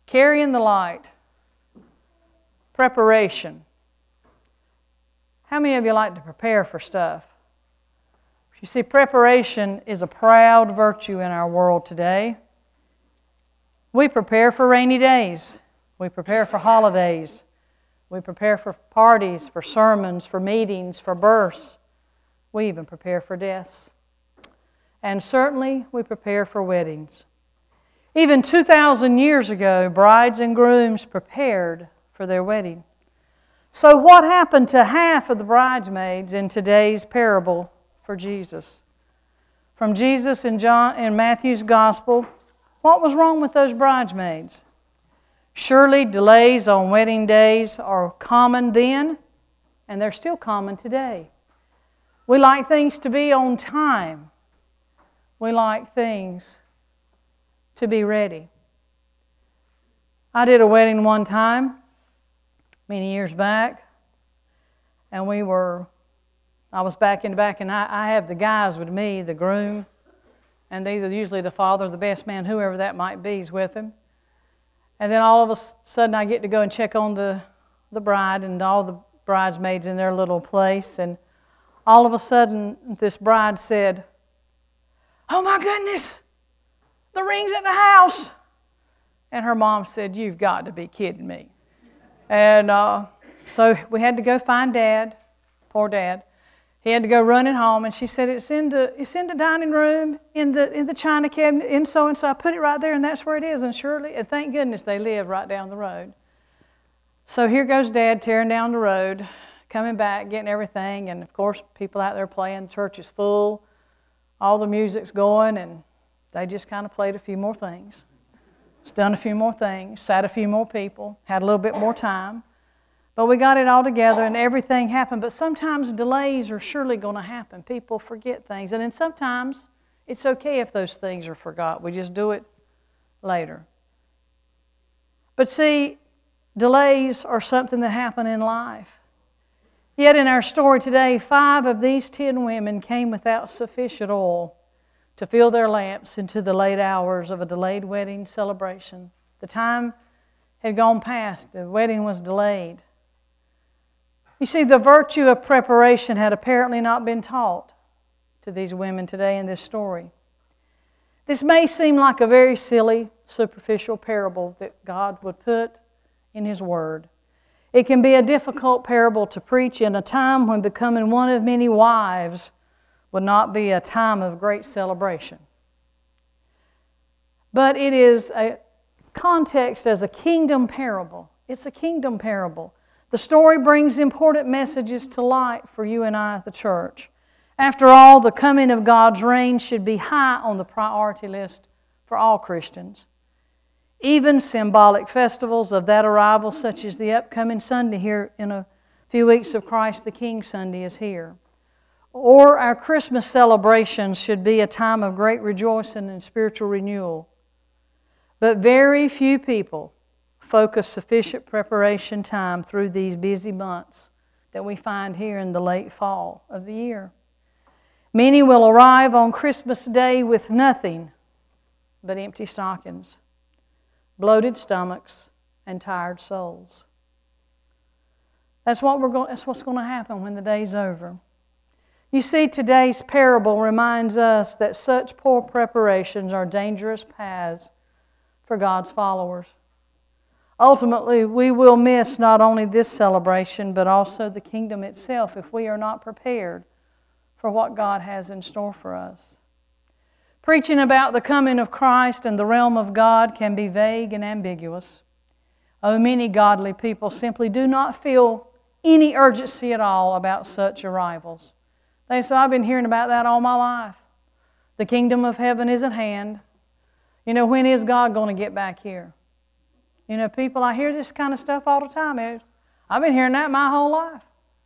Carrying the light. Preparation. How many of you like to prepare for stuff? You see, preparation is a proud virtue in our world today. We prepare for rainy days. We prepare for holidays. We prepare for parties, for sermons, for meetings, for births. We even prepare for deaths. And certainly we prepare for weddings. Even 2,000 years ago, brides and grooms prepared for their wedding. So what happened to half of the bridesmaids in today's parable for Jesus? From Jesus in Matthew's Gospel, what was wrong with those bridesmaids? Surely delays on wedding days are common then, and they're still common today. We like things to be on time. We like things to be ready. I did a wedding one time, many years back, and I was back in the back, and I have the guys with me, the groom, and usually the father, the best man, whoever that might be, is with him. And then all of a sudden I get to go and check on the bride and all the bridesmaids in their little place, and all of a sudden this bride said, "Oh my goodness, the ring's at the house." And her mom said, "You've got to be kidding me." And so we had to go find Dad, poor Dad. He had to go running home, and she said, it's in the dining room, in the china cabinet, in so and so. I put it right there, and that's where it is. And surely, and thank goodness they live right down the road. So here goes Dad tearing down the road, coming back, getting everything, and of course people out there playing. The church is full, all the music's going, and they just kind of played a few more things. Just done a few more things, sat a few more people, had a little bit more time. But we got it all together and everything happened. But sometimes delays are surely going to happen. People forget things. And then sometimes it's okay if those things are forgot. We just do it later. But see, delays are something that happen in life. Yet in our story today, 5 of these 10 women came without sufficient oil to fill their lamps into the late hours of a delayed wedding celebration. The time had gone past. The wedding was delayed. You see, the virtue of preparation had apparently not been taught to these women today in this story. This may seem like a very silly, superficial parable that God would put in His Word. It can be a difficult parable to preach in a time when becoming one of many wives would not be a time of great celebration. But it is a context as a kingdom parable. It's a kingdom parable. The story brings important messages to light for you and I, the church. After all, the coming of God's reign should be high on the priority list for all Christians. Even symbolic festivals of that arrival, such as the upcoming Sunday here in a few weeks of Christ the King Sunday is here. Or our Christmas celebrations should be a time of great rejoicing and spiritual renewal. But very few people focus sufficient preparation time through these busy months that we find here in the late fall of the year. Many will arrive on Christmas Day with nothing but empty stockings, bloated stomachs, and tired souls. That's what's going to happen when the day's over. You see, today's parable reminds us that such poor preparations are dangerous paths for God's followers. Ultimately, we will miss not only this celebration, but also the kingdom itself if we are not prepared for what God has in store for us. Preaching about the coming of Christ and the realm of God can be vague and ambiguous. Oh, many godly people simply do not feel any urgency at all about such arrivals. They say, I've been hearing about that all my life. The kingdom of heaven is at hand. You know, when is God going to get back here? You know, people, I hear this kind of stuff all the time. I've been hearing that my whole life.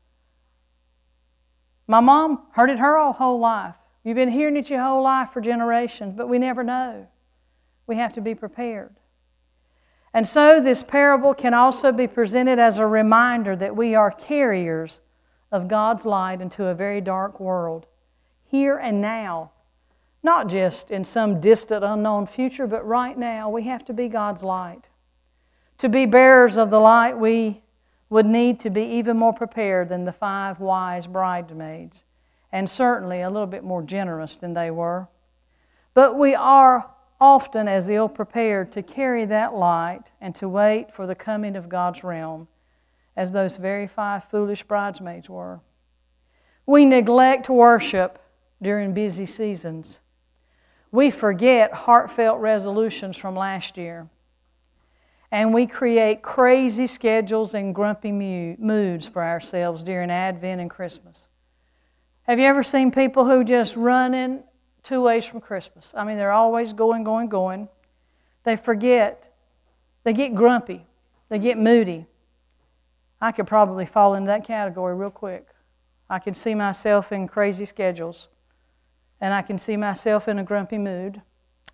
My mom heard it her whole life. You've been hearing it your whole life for generations, but we never know. We have to be prepared. And so this parable can also be presented as a reminder that we are carriers of God's light into a very dark world, here and now. Not just in some distant, unknown future, but right now we have to be God's light. To be bearers of the light, we would need to be even more prepared than the 5 wise bridesmaids, and certainly a little bit more generous than they were. But we are often as ill prepared to carry that light and to wait for the coming of God's realm as those very 5 foolish bridesmaids were. We neglect worship during busy seasons. We forget heartfelt resolutions from last year. And we create crazy schedules and grumpy moods for ourselves during Advent and Christmas. Have you ever seen people who just run in 2 ways from Christmas? I mean, they're always going. They forget. They get grumpy. They get moody. I could probably fall into that category real quick. I can see myself in crazy schedules, and I can see myself in a grumpy mood.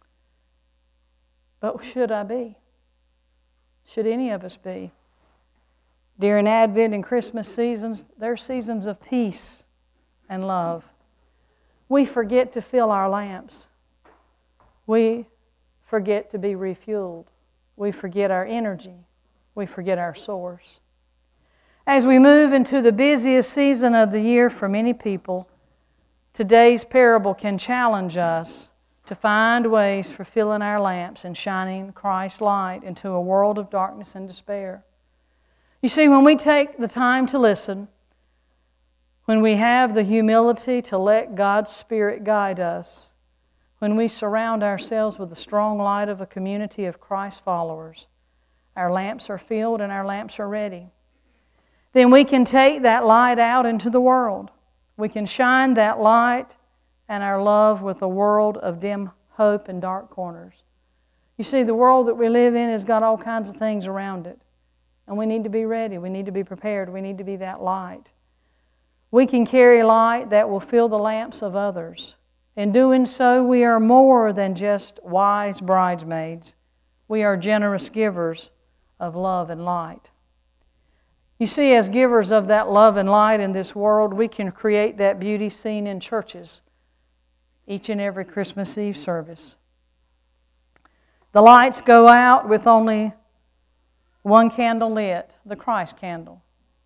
But should I be? Should any of us be? During Advent and Christmas seasons, they're seasons of peace and love. We forget to fill our lamps. We forget to be refueled. We forget our energy. We forget our source. As we move into the busiest season of the year for many people, today's parable can challenge us to find ways for filling our lamps and shining Christ's light into a world of darkness and despair. You see, when we take the time to listen, when we have the humility to let God's Spirit guide us, when we surround ourselves with the strong light of a community of Christ followers, our lamps are filled and our lamps are ready. Then we can take that light out into the world. We can shine that light and our love with a world of dim hope and dark corners. You see, the world that we live in has got all kinds of things around it. And we need to be ready. We need to be prepared. We need to be that light. We can carry light that will fill the lamps of others. In doing so, we are more than just wise bridesmaids. We are generous givers of love and light. You see, as givers of that love and light in this world, we can create that beauty seen in churches each and every Christmas Eve service. The lights go out with only one candle lit, the Christ candle.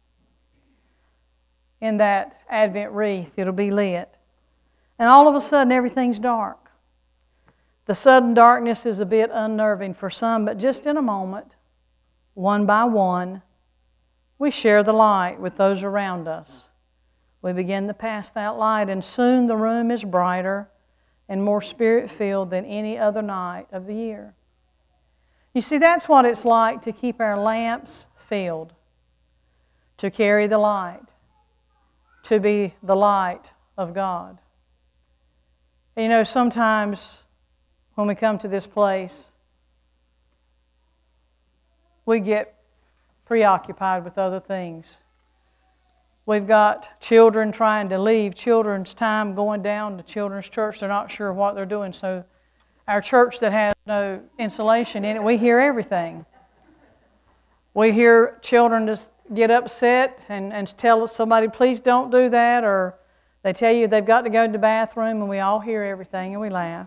In that Advent wreath, it'll be lit. And all of a sudden, everything's dark. The sudden darkness is a bit unnerving for some, but just in a moment, one by one, we share the light with those around us. We begin to pass that light, and soon the room is brighter and more Spirit-filled than any other night of the year. You see, that's what it's like to keep our lamps filled, to carry the light, to be the light of God. You know, sometimes when we come to this place, we get preoccupied with other things. We've got children trying to leave, children's time going down to children's church. They're not sure what they're doing. So our church that has no insulation in it, we hear everything. We hear children just get upset and tell somebody, please don't do that, or they tell you they've got to go to the bathroom, and we all hear everything and we laugh.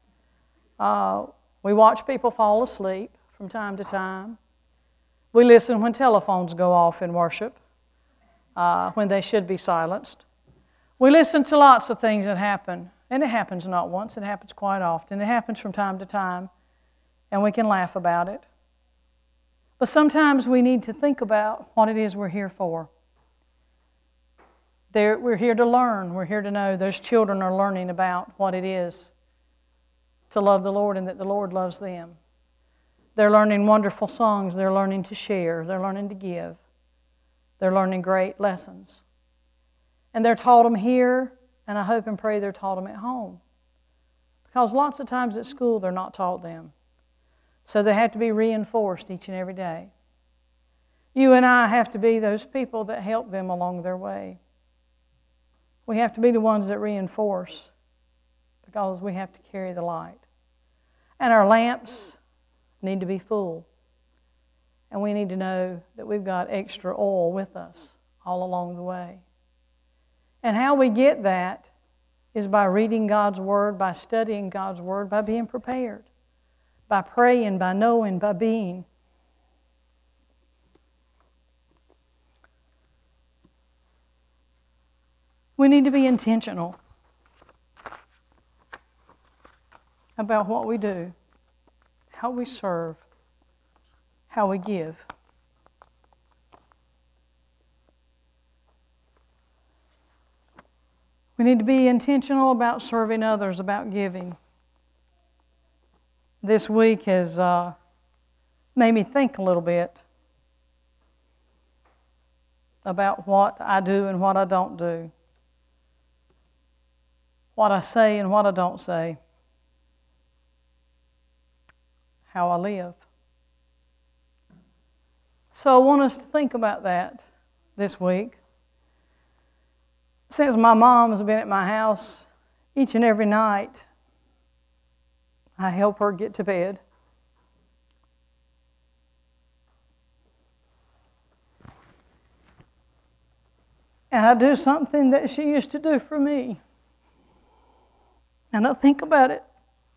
We watch people fall asleep from time to time. We listen when telephones go off in worship, when they should be silenced. We listen to lots of things that happen, and it happens not once, it happens quite often. It happens from time to time, and we can laugh about it. But sometimes we need to think about what it is we're here for. We're here to learn. We're here to know those children are learning about what it is to love the Lord and that the Lord loves them. They're learning wonderful songs. They're learning to share. They're learning to give. They're learning great lessons. And they're taught them here, and I hope and pray they're taught them at home. Because lots of times at school they're not taught them. So they have to be reinforced each and every day. You and I have to be those people that help them along their way. We have to be the ones that reinforce, because we have to carry the light. And our lamps need to be full. And we need to know that we've got extra oil with us all along the way. And how we get that is by reading God's Word, by studying God's Word, by being prepared, by praying, by knowing, by being. We need to be intentional about what we do, how we serve, how we give. We need to be intentional about serving others, about giving. This week has made me think a little bit about what I do and what I don't do, what I say and what I don't say, how I live. So I want us to think about that this week. Since my mom has been at my house each and every night, I help her get to bed. And I do something that she used to do for me. And I think about it.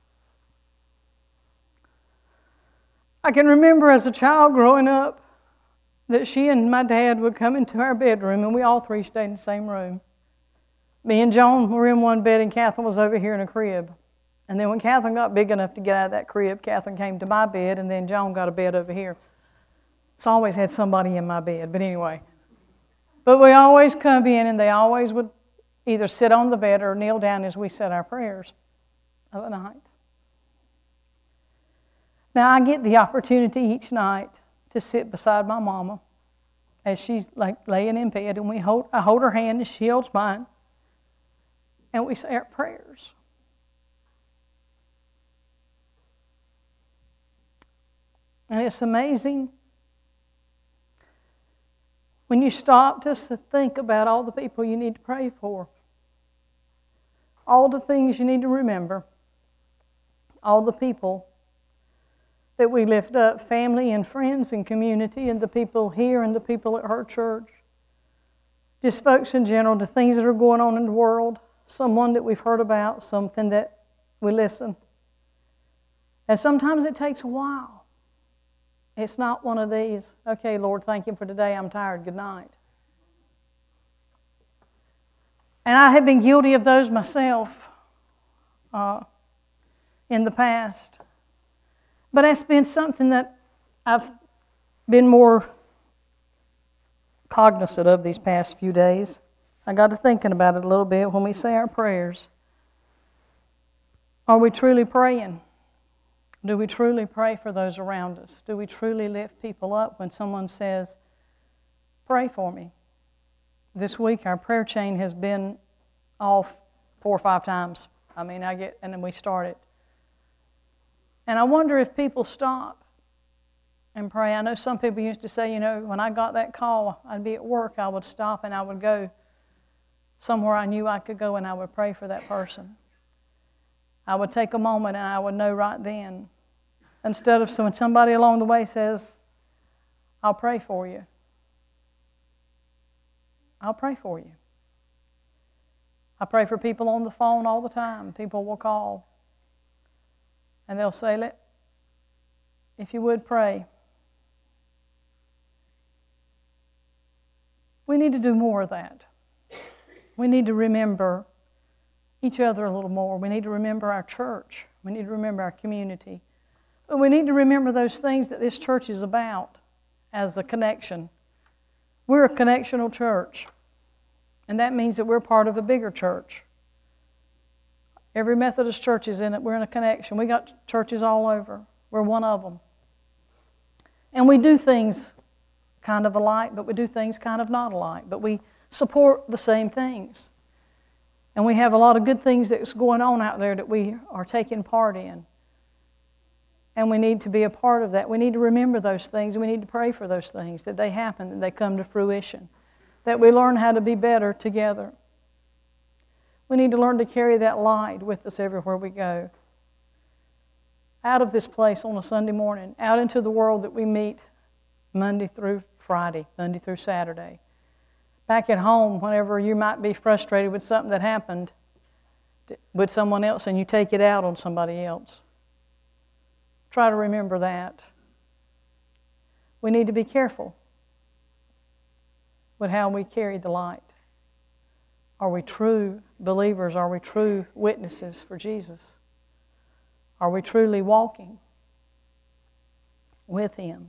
I can remember as a child growing up that she and my dad would come into our bedroom, and we all three stayed in the same room. Me and Joan were in one bed, and Catherine was over here in a crib. And then when Catherine got big enough to get out of that crib, Catherine came to my bed, and then Joan got a bed over here. So I always had somebody in my bed, but anyway. But we always come in, and they always would either sit on the bed or kneel down as we said our prayers of the night. Now I get the opportunity each night to sit beside my mama as she's like laying in bed, and I hold her hand and she holds mine, and we say our prayers. And it's amazing when you stop just to think about all the people you need to pray for, all the things you need to remember, all the people that we lift up, family and friends and community, and the people here and the people at her church, just folks in general, the things that are going on in the world, someone that we've heard about, something that we listen. And sometimes it takes a while. It's not one of these, okay, Lord, thank you for today, I'm tired, good night. And I have been guilty of those myself in the past. But that's been something that I've been more cognizant of these past few days. I got to thinking about it a little bit when we say our prayers. Are we truly praying? Do we truly pray for those around us? Do we truly lift people up when someone says, pray for me? This week our prayer chain has been off 4 or 5 times. And then we start it. And I wonder if people stop and pray. I know some people used to say, when I got that call, I'd be at work, I would stop and I would go somewhere I knew I could go and I would pray for that person. I would take a moment and I would know right then. Instead of when somebody along the way says, I'll pray for you. I'll pray for you. I pray for people on the phone all the time. People will call. And they'll say, if you would pray. We need to do more of that. We need to remember each other a little more. We need to remember our church. We need to remember our community. But we need to remember those things that this church is about as a connection. We're a connectional church. And that means that we're part of a bigger church. Every Methodist church is in it. We're in a connection. We got churches all over. We're one of them. And we do things kind of alike, but we do things kind of not alike. But we support the same things. And we have a lot of good things that's going on out there that we are taking part in. And we need to be a part of that. We need to remember those things. We need to pray for those things, that they happen, that they come to fruition. That we learn how to be better together. We need to learn to carry that light with us everywhere we go. Out of this place on a Sunday morning, out into the world that we meet Monday through Friday, Monday through Saturday. Back at home, whenever you might be frustrated with something that happened with someone else and you take it out on somebody else. Try to remember that. We need to be careful with how we carry the light. Are we true believers? Are we true witnesses for Jesus? Are we truly walking with Him?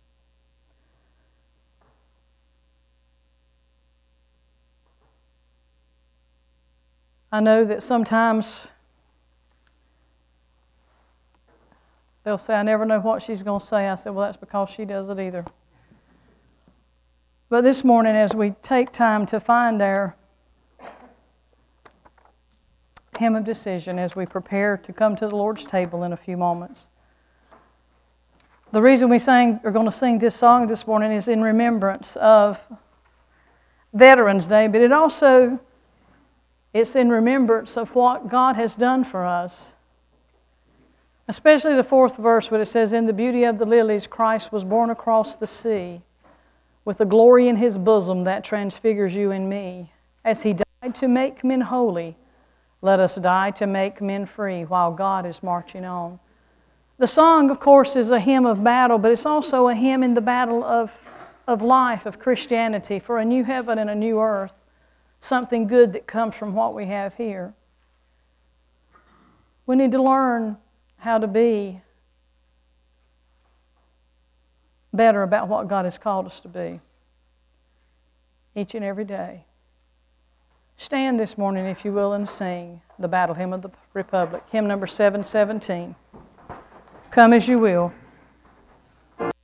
I know that sometimes they'll say, I never know what she's going to say. I said, well, that's because she doesn't either. But this morning, as we take time to find our hymn of decision, as we prepare to come to the Lord's table in a few moments, the reason we are going to sing this song this morning is in remembrance of Veterans Day, but it's in remembrance of what God has done for us. Especially the fourth verse where it says, in the beauty of the lilies, Christ was born across the sea, with the glory in His bosom that transfigures you and me. As He died to make men holy, let us die to make men free while God is marching on. The song, of course, is a hymn of battle, but it's also a hymn in the battle of life, of Christianity, for a new heaven and a new earth. Something good that comes from what we have here. We need to learn how to be better about what God has called us to be each and every day. Stand this morning, if you will, and sing the Battle Hymn of the Republic, hymn number 717. Come as you will.